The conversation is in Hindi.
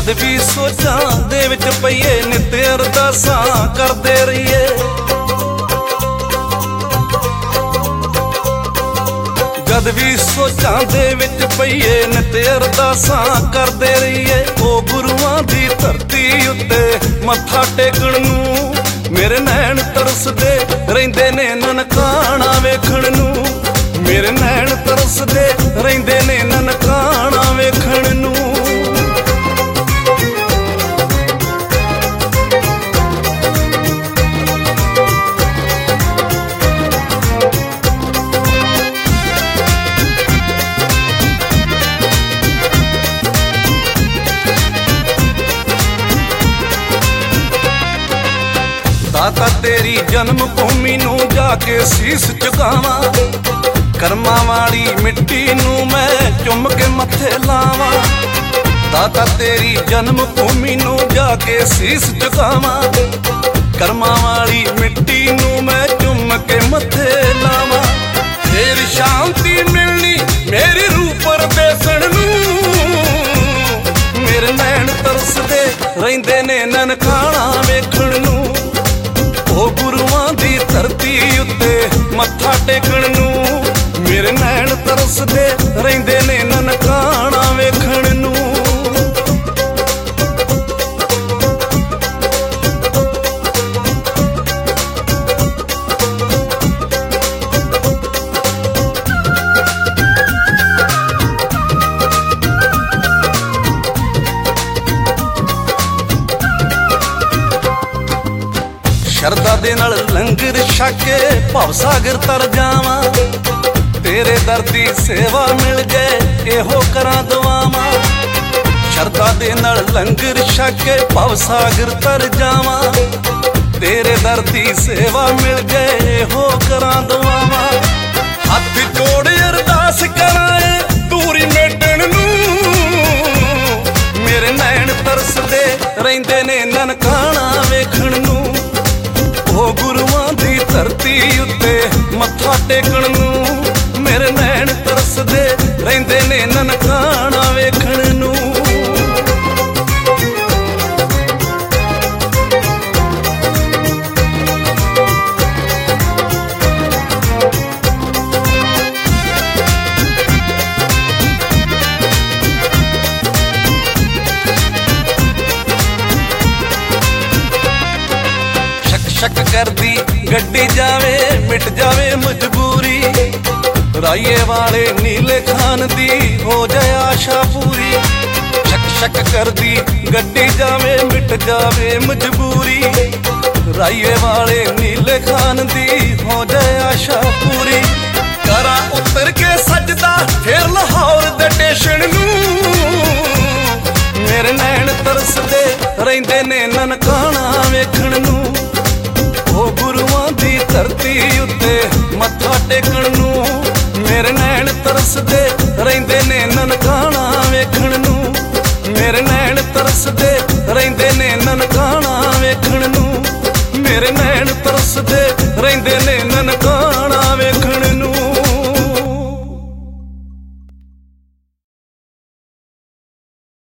जद भी सोचां दे विच पईए नित अरदासां करदे रहीए। जद भी सोचां दे विच पईए नित अरदासां करदे रहीए। ओ गुरुआं दी धरती उत्ते मत्था टेकण नूं मेरे नैन तरसदे रहिंदे ने ननकाणा वेखण नूं। मेरे नैन तरसदे रहिंदे ने ननकाणा वेखण नूं। दाता तेरी जन्म भूमि नूं जाके शीस झुकावां। कर्मां वाली मिट्टी नूं मैं चुम के मत्थे लावां। दाता तेरी जन्म भूमि नूं जाके शीस झुकावां। कर्मां वाली मिट्टी नूं मैं चुम के मत्थे लावां। फिर शांति मिलनी मेरी रूह परदेसण नूं। मेरे नैन तरसदे रहिंदे ने ननकाणा वेखण नूं। ओ गुरुआं दी धरती उत्ते मत्था टेकण नूं मेरे नैन तरसदे रहिंदे ने ननकाणा वेखण नूं। शरदा दे नाल लंगर छके भवसागर तर जावां। तेरे दर दी सेवा मिल गए एहो करां दुआवां। शरदा दे नाल लंगर छके भवसागर तर जावां। तेरे दर दी सेवा मिल गए एहो करां दुआवां। हथ जोड़ अरदास कराए दूरी मेटण नूं। मेरे नैन तरसदे रहिंदे ने ननकाणा वेखण नूं। ओ गुरुआं दी धरती उत्ते मत्था टेकण नूं मेरे नैन तरसदे रहिंदे ने ननकाणा वेखण नूं। शक करदी गड्डी जावे मिट जावे मजबूरी। राइए वाले नीले खान दी हो जाए आशा पूरी। शक करदी गड्डी जावे मिट जावे मजबूरी। राइए वाले नीले खान दी हो जाए आशा पूरी। करा उतर के सजदा फिर लाहौर दे स्टेशन नूं। मेरे नैन तरसदे रहिंदे ने ननकाणा वेखण नूं। ओ गुरुआं दी धरती उत्ते मत्था टेकण नूं मेरे नैन तरसदे रहिंदे